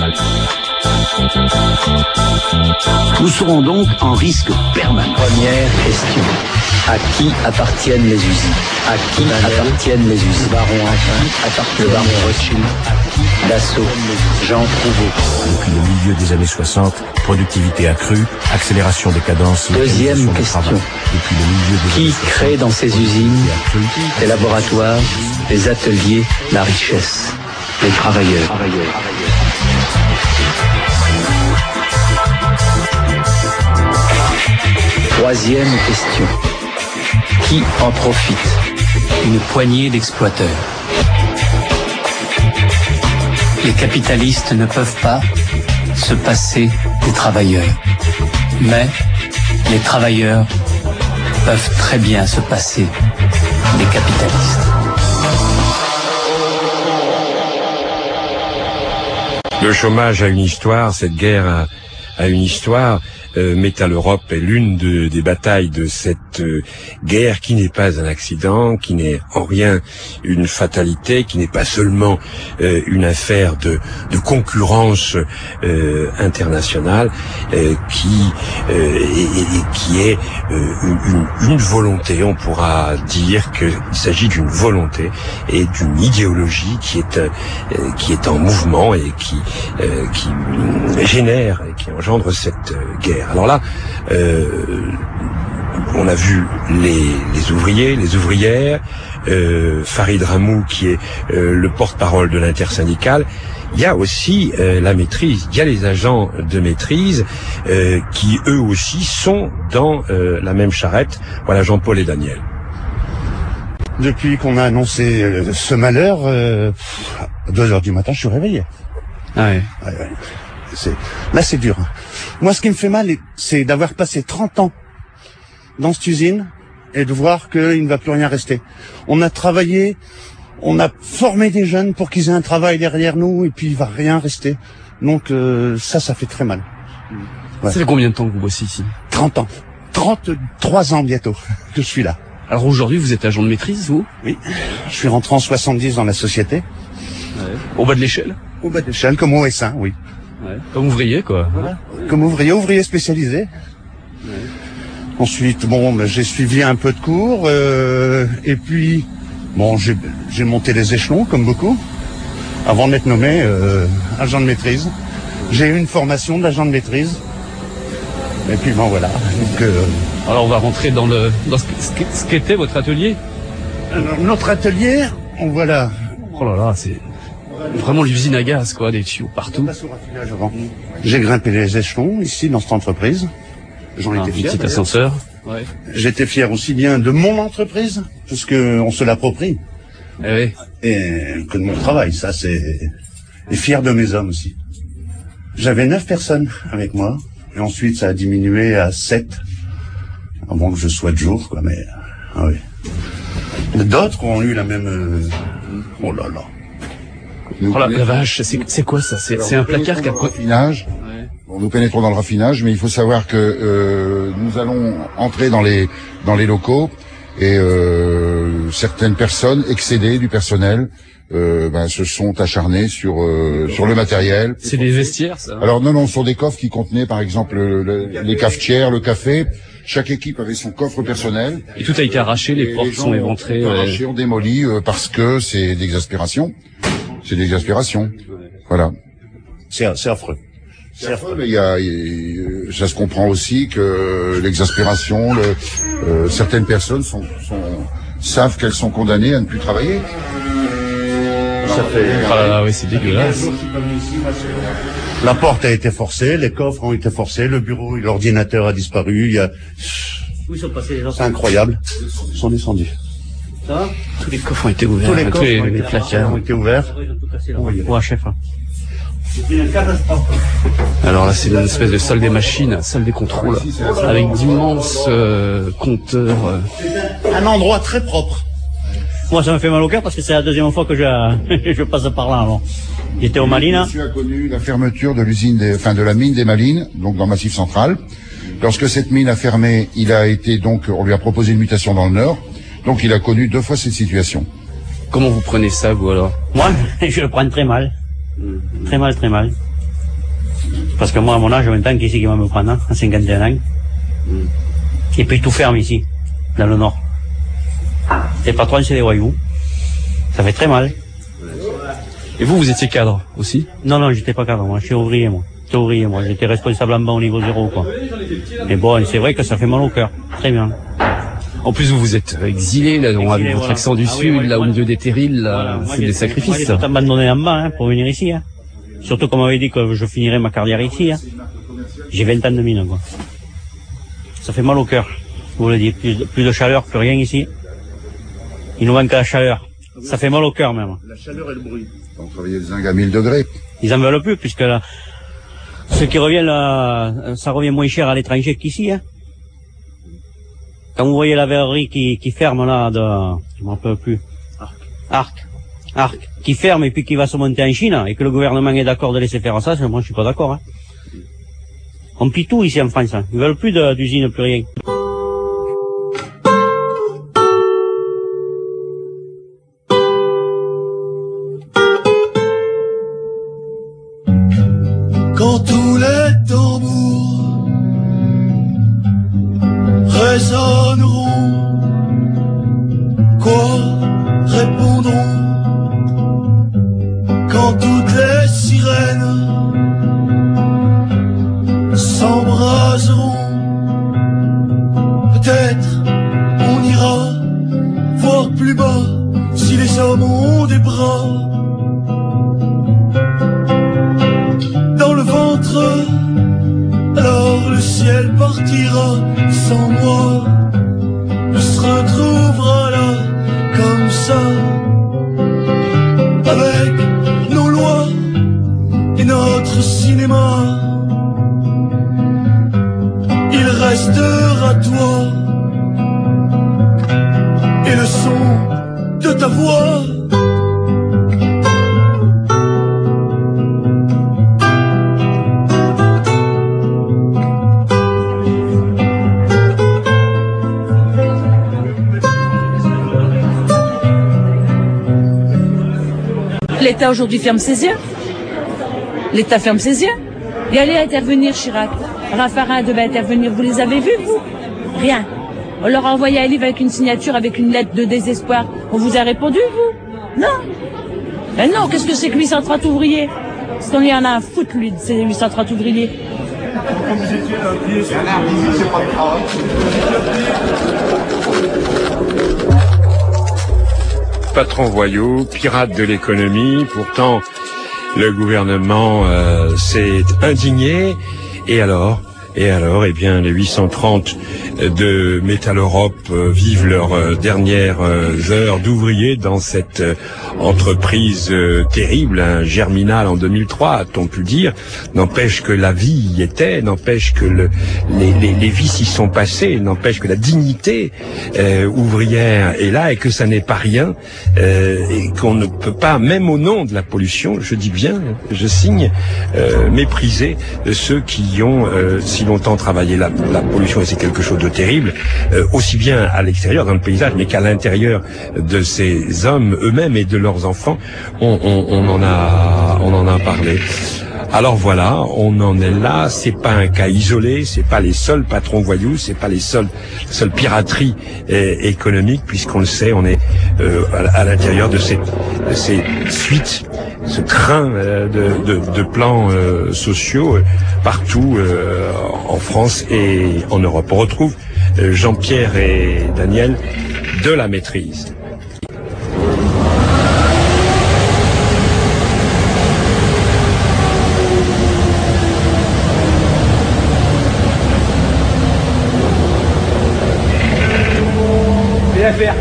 Nous serons donc en risque permanent. Première question. À qui appartiennent les usines? À qui appartiennent les usines? Baron Enfin, le baron Rothschild, Dassault, Jean Prouveau. Depuis le milieu des années 60, productivité accrue, accélération des cadences. Deuxième question. Depuis le milieu des qui crée dans ces usines les laboratoires, les ateliers, la richesse? Les travailleurs. Troisième question. Qui en profite? Une poignée d'exploiteurs. Les capitalistes ne peuvent pas se passer des travailleurs. Mais les travailleurs peuvent très bien se passer des capitalistes. Le chômage a une histoire, cette guerre a une histoire. Métal Europe est l'une des batailles de cette guerre qui n'est pas un accident, qui n'est en rien une fatalité, qui n'est pas seulement une affaire de concurrence internationale, qui est une volonté. On pourra dire qu'il s'agit d'une volonté et d'une idéologie qui est en mouvement et qui génère et qui engendre cette guerre. Alors là, on a vu les ouvriers, les ouvrières, Farid Ramou qui est le porte-parole de l'intersyndicale. Il y a aussi la maîtrise, il y a les agents de maîtrise qui eux aussi sont dans la même charrette. Voilà Jean-Paul et Daniel. Depuis qu'on a annoncé ce malheur, à 2h du matin, je suis réveillé. Ah ouais. Ouais. Là, c'est dur. Moi, ce qui me fait mal, c'est d'avoir passé 30 ans dans cette usine et de voir qu'il ne va plus rien rester. On a travaillé, on a formé des jeunes pour qu'ils aient un travail derrière nous et puis il va rien rester. Donc ça fait très mal. Ouais. Ça fait combien de temps que vous bossez ici? 30 ans. 33 ans bientôt que je suis là. Alors aujourd'hui, vous êtes agent de maîtrise, vous? Oui. Je suis rentré en 70 dans la société. Ouais. Au bas de l'échelle? Au bas de l'échelle, comme au S1, oui. Ouais. Comme ouvrier, quoi. Voilà. Comme ouvrier spécialisé. Ouais. Ensuite, j'ai suivi un peu de cours, et puis, j'ai monté les échelons, comme beaucoup, avant d'être nommé agent de maîtrise. J'ai eu une formation d'agent de maîtrise, et puis voilà. Donc, alors on va rentrer dans ce qu'était votre atelier. Notre atelier, voilà. Oh là là, c'est vraiment l'usine à gaz, quoi, des tuyaux partout. J'ai grimpé les échelons ici dans cette entreprise. J'en étais fier. Petit ascenseur. Ouais. J'étais fier aussi bien de mon entreprise, parce qu'on se l'approprie, et que de mon travail. Ça, c'est... Et fier de mes hommes aussi. J'avais 9 personnes avec moi, et ensuite ça a diminué à 7, avant que je sois de jour, quoi, mais... Ah oui. D'autres ont eu la même... Oh là là. Oh la vache, c'est quoi ça? C'est un placard qui a... Raffinage. Ouais. nous pénétrons dans le raffinage, mais il faut savoir que nous allons entrer dans les locaux et certaines personnes excédées du personnel se sont acharnées sur le matériel. C'est des vestiaires, ça? Alors non, ce sont des coffres qui contenaient par exemple les cafetières, le café. Chaque équipe avait son coffre personnel. Et tout a été arraché, les portes sont éventrées. Arraché, on démolit parce que c'est d'exaspération. C'est d'exaspération. Voilà. C'est affreux. C'est affreux, mais ça se comprend aussi que l'exaspération, certaines personnes savent qu'elles sont condamnées à ne plus travailler. Ça fait... Ah oui, c'est dégueulasse. La porte a été forcée, les coffres ont été forcés, le bureau et l'ordinateur a disparu. Où sont passés les gens? C'est incroyable. Ils sont descendus. Ça va? Tous les coffres ont été ouverts. Tous les coffres les placards ont été ouverts. Ouais, chef. C'est une catastrophe. Alors là, c'est une espèce de salle des machines, salle des contrôles, avec d'immenses compteurs. Un endroit très propre. Moi, ça me fait mal au cœur parce que c'est la deuxième fois que je passe par là. Alors, j'étais au Malines. Monsieur a connu la fermeture de de la mine des Malines, donc dans le Massif Central. Lorsque cette mine a fermé, on lui a proposé une mutation dans le Nord. Donc, il a connu 2 fois cette situation. Comment vous prenez ça, vous, alors? Moi, je le prends très mal. Très mal, très mal. Parce que moi, à mon âge, j'ai 20 ans, qui c'est qui va me prendre, hein, à 51 ans. Et puis tout ferme ici, dans le Nord. Les patrons, c'est des voyous. Ça fait très mal. Et vous étiez cadre aussi? Non, j'étais pas cadre, moi. Je suis ouvrier, moi. J'étais responsable en bas au niveau 0, quoi. Mais bon, c'est vrai que ça fait mal au cœur. Très bien. En plus, vous êtes exilé, là, avec votre accent du Sud, là, au milieu des terrils, là, c'est des sacrifices. Moi, j'ai tout abandonné en bas, hein, pour venir ici, hein. Surtout qu'on m'avait dit que je finirais ma carrière ici, hein. J'ai 20 ans de mine, quoi. Ça fait mal au cœur. Je vous le dis, plus de chaleur, plus rien ici. Il nous manque la chaleur. Ça fait mal au cœur, même. La chaleur et le bruit. On travaillait le zinc à 1000 degrés. Ils en veulent plus, puisque là, ceux qui reviennent là, ça revient moins cher à l'étranger qu'ici, hein. Quand vous voyez la verrerie qui ferme là, je m'en rappelle plus. Arc, qui ferme et puis qui va se monter en Chine, et que le gouvernement est d'accord de laisser faire ça, moi je suis pas d'accord, hein. On pille tout ici en France, hein. Ils veulent plus d'usine, plus rien. Quand tous les tambours résonneront, quoi répondront? Quand toutes les sirènes s'embraseront, peut-être on ira voir plus bas si les hommes ont des bras dans le ventre. Alors le ciel partira sans moi, on se retrouvera là comme ça, avec nos lois et notre cinéma. Il restera toi et le son de ta voix. L'État aujourd'hui ferme ses yeux. L'État ferme ses yeux. Et allez intervenir, Chirac. Raffarin devait intervenir. Vous les avez vus, vous? Rien. On leur a envoyé un livre avec une signature, avec une lettre de désespoir. On vous a répondu, vous? Non. Ben non, qu'est-ce que c'est que 830 ouvriers? Parce qu'on y en a un foutre, lui, de ces 830 ouvriers. Patron voyou, pirate de l'économie, pourtant le gouvernement s'est indigné. Et alors, eh bien, les 830 de Métal Europe vivent leurs dernières heures d'ouvriers dans cette entreprise terrible, Germinal en 2003, a-t-on pu dire. N'empêche que la vie y était, n'empêche que les vies s'y sont passées, n'empêche que la dignité ouvrière est là et que ça n'est pas rien, et qu'on ne peut pas, même au nom de la pollution, je dis bien, je signe, mépriser ceux qui ont si longtemps travaillé la pollution, et c'est quelque chose de terrible, aussi bien à l'extérieur dans le paysage, mais qu'à l'intérieur de ces hommes eux-mêmes et de leurs enfants. On en a parlé. Alors voilà, on en est là. C'est pas un cas isolé, c'est pas les seuls patrons voyous, c'est pas les seules pirateries économiques, puisqu'on le sait, on est à l'intérieur de ces suites, ce train de plans sociaux partout en France et en Europe. On retrouve Jean-Pierre et Daniel de La Maîtrise. Faire.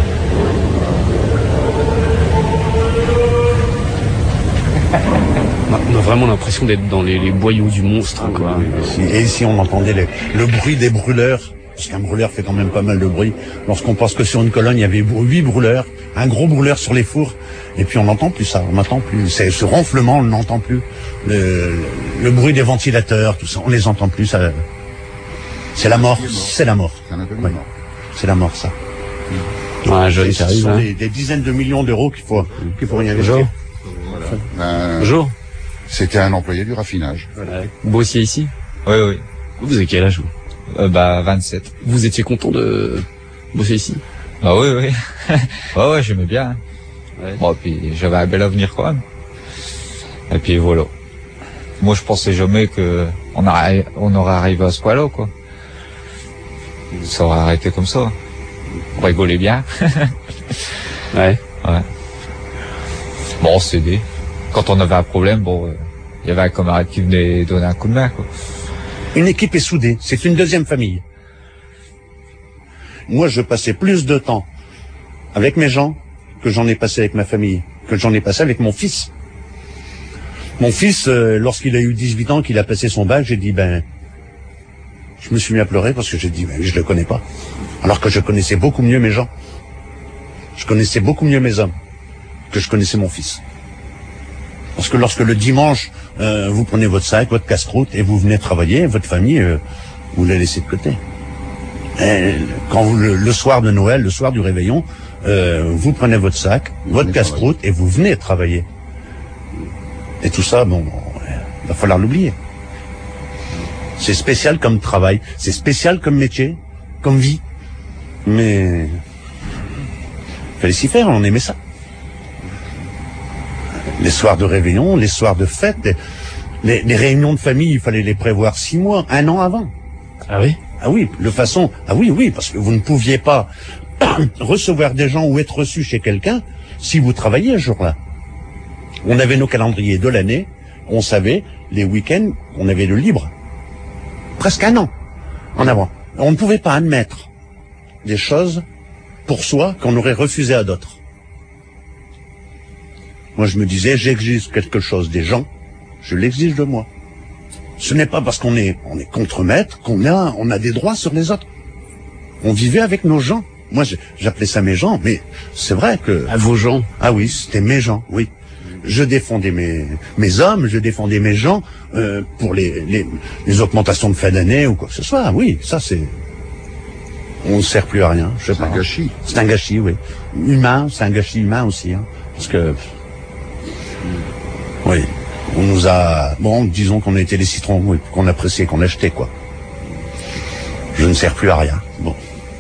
On a vraiment l'impression d'être dans les boyaux du monstre, quoi. Et ici, on entendait le bruit des brûleurs, parce qu'un brûleur fait quand même pas mal de bruit. Lorsqu'on pense que sur une colonne, il y avait 8 brûleurs, un gros brûleur sur les fours, et puis on n'entend plus ça, on n'entend plus. C'est ce ronflement, on n'entend plus. Le bruit des ventilateurs, tout ça, on les entend plus. Ça, c'est la mort, c'est la mort. Oui. C'est la mort, ça. Ouais, joli, ce sont des dizaines de millions d'euros qu'il faut rien investir. Bonjour. C'était un employé du raffinage. Vous bossiez ici? Oui. Vous avez quel âge, vous? 27. Vous étiez content de bosser ici? Ah oui. ouais, j'aimais bien. Ouais. Bon, puis j'avais un bel avenir quand même. Et puis voilà. Moi, je pensais jamais que on aurait arrivé à ce point-là, quoi. Ça aurait arrêté comme ça. On rigolait bien. Ouais. Bon, on s'aidait. Quand on avait un problème, il y avait un camarade qui venait donner un coup de main, quoi. Une équipe est soudée. C'est une deuxième famille. Moi, je passais plus de temps avec mes gens que j'en ai passé avec ma famille, que j'en ai passé avec mon fils. Mon fils, lorsqu'il a eu 18 ans, qu'il a passé son bac, j'ai dit, je me suis mis à pleurer parce que j'ai dit, je le connais pas. Alors que je connaissais beaucoup mieux mes gens. Je connaissais beaucoup mieux mes hommes que je connaissais mon fils. Parce que lorsque le dimanche, vous prenez votre sac, votre casse-croûte et vous venez travailler, votre famille, vous la laissez de côté. Et quand le soir de Noël, le soir du réveillon, vous prenez votre sac, votre casse-croûte et vous venez travailler. Et tout ça, il va falloir l'oublier. C'est spécial comme travail, c'est spécial comme métier, comme vie. Mais il fallait s'y faire, on aimait ça. Les soirs de réveillon, les soirs de fête, les réunions de famille, il fallait les prévoir 6 mois, 1 an avant. Ah oui? Ah oui, oui, parce que vous ne pouviez pas recevoir des gens ou être reçu chez quelqu'un si vous travailliez ce jour-là. On avait nos calendriers de l'année, on savait les week-ends, on avait le libre. Presque 1 an en avant. On ne pouvait pas admettre des choses pour soi qu'on aurait refusé à d'autres. Moi, je me disais, j'exige quelque chose des gens, je l'exige de moi. Ce n'est pas parce qu'on est contre-maître qu'on a des droits sur les autres. On vivait avec nos gens. Moi, j'appelais ça mes gens, mais c'est vrai que... À vos gens? Ah oui, c'était mes gens, oui. Je défendais mes hommes, je défendais mes gens pour les augmentations de fin d'année ou quoi que ce soit. Oui, ça c'est... On ne sert plus à rien, je sais pas. C'est un gâchis. C'est un gâchis, oui. Humain, c'est un gâchis humain aussi. Hein, parce que... Oui, on nous a... Bon, disons qu'on a été les citrons, oui, qu'on appréciait, qu'on achetait, quoi. Je ne sers plus à rien. Bon.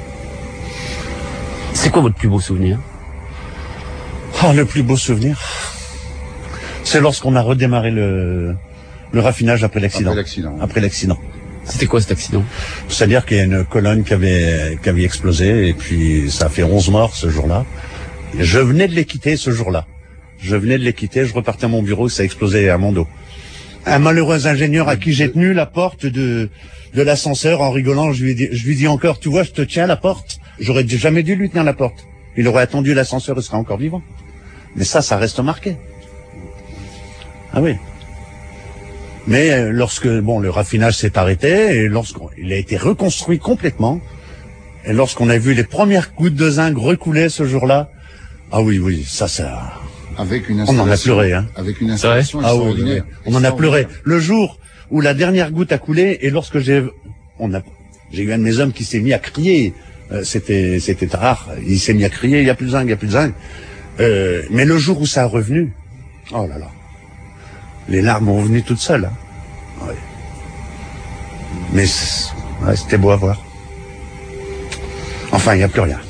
C'est quoi votre plus beau souvenir? Le plus beau souvenir, c'est lorsqu'on a redémarré le raffinage après l'accident. Après l'accident. C'était quoi cet accident? C'est-à-dire qu'il y a une colonne qui avait explosé et puis ça a fait 11 morts ce jour-là. Je venais de les quitter ce jour-là. Je repartais à mon bureau, ça a explosé à mon dos. Un malheureux ingénieur à qui j'ai tenu la porte de de l'ascenseur en rigolant. Je lui dis encore, tu vois, je te tiens à la porte. J'aurais jamais dû lui tenir la porte. Il aurait attendu l'ascenseur, il serait encore vivant. Mais ça reste marqué. Ah oui. Mais lorsque, le raffinage s'est arrêté, et lorsqu'il a été reconstruit complètement, et lorsqu'on a vu les premières gouttes de zinc recouler ce jour-là, ah oui, ça... Avec une on en a pleuré, hein. Avec une installation extraordinaire. Ah oui. On en a pleuré. Le jour où la dernière goutte a coulé, et lorsque j'ai eu un de mes hommes qui s'est mis à crier, c'était rare, il s'est mis à crier, il y a plus de zinc. Mais le jour où ça a revenu, oh là là, les larmes ont revenu toutes seules. Hein. Ouais. Mais c'était beau à voir. Enfin, il n'y a plus rien.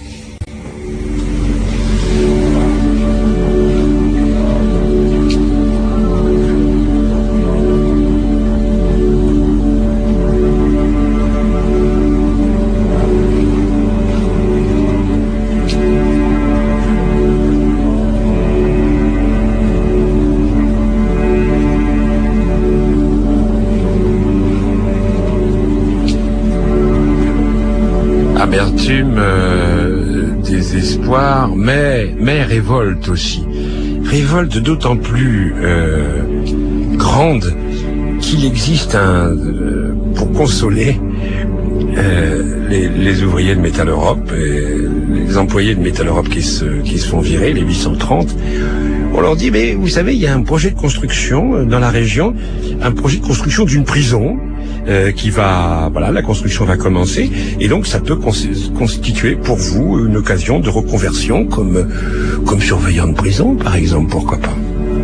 Amertume, désespoir, mais révolte aussi. Révolte d'autant plus grande qu'il existe pour consoler les ouvriers de Métal Europe, et les employés de Métal Europe qui se font virer, les 830. On leur dit, mais vous savez, il y a un projet de construction dans la région, un projet de construction d'une prison. La construction va commencer, et donc ça peut constituer pour vous une occasion de reconversion comme surveillant de prison, par exemple, pourquoi pas.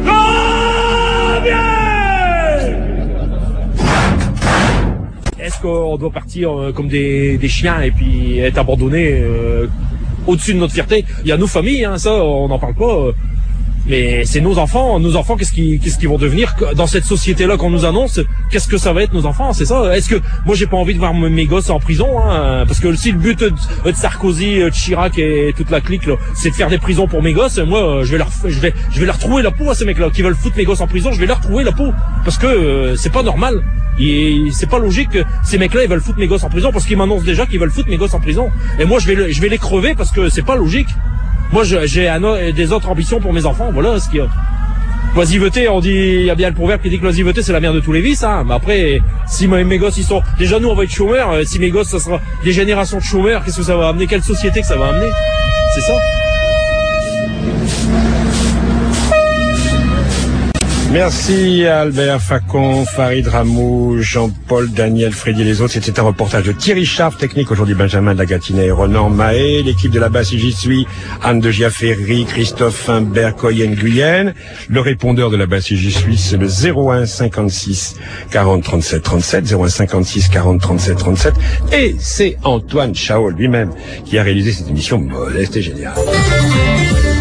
Est-ce qu'on doit partir comme des chiens et puis être abandonnés au-dessus de notre fierté? Il y a nos familles, hein, ça on n'en parle pas. Mais c'est nos enfants, qu'est-ce qu'ils vont devenir dans cette société-là qu'on nous annonce? Qu'est-ce que ça va être nos enfants? C'est ça? Est-ce que moi j'ai pas envie de voir mes gosses en prison, hein? Parce que si le but de Sarkozy, de Chirac et toute la clique là, c'est de faire des prisons pour mes gosses, moi je vais leur trouver la peau à ces mecs-là qui veulent foutre mes gosses en prison. Je vais leur trouver la peau parce que c'est pas normal. C'est pas logique que ces mecs-là ils veulent foutre mes gosses en prison parce qu'ils m'annoncent déjà qu'ils veulent foutre mes gosses en prison. Et moi je vais les crever parce que c'est pas logique. Moi, j'ai des autres ambitions pour mes enfants, voilà ce qu'il y a. L'oisiveté, on dit, il y a bien le proverbe qui dit que l'oisiveté c'est la mère de tous les vices, hein. Mais après, si mes gosses ils sont, déjà nous on va être chômeurs, si mes gosses ça sera des générations de chômeurs, qu'est-ce que ça va amener? Quelle société que ça va amener? C'est ça. Merci à Albert Facon, Farid Ramou, Jean-Paul, Daniel, Freddy et les autres. C'était un reportage de Thierry Scharf, technique aujourd'hui Benjamin Lagatinet et Ronan Mahé. L'équipe de là-bas, si j'y suis, Anne de Giaferri, Christophe Fimbert, Coyenne Guyenne. Le répondeur de là-bas, si j'y suis, c'est le 01 56 40 37 37, 01 56 40 37 37. Et c'est Antoine Chaol lui-même qui a réalisé cette émission modeste et géniale.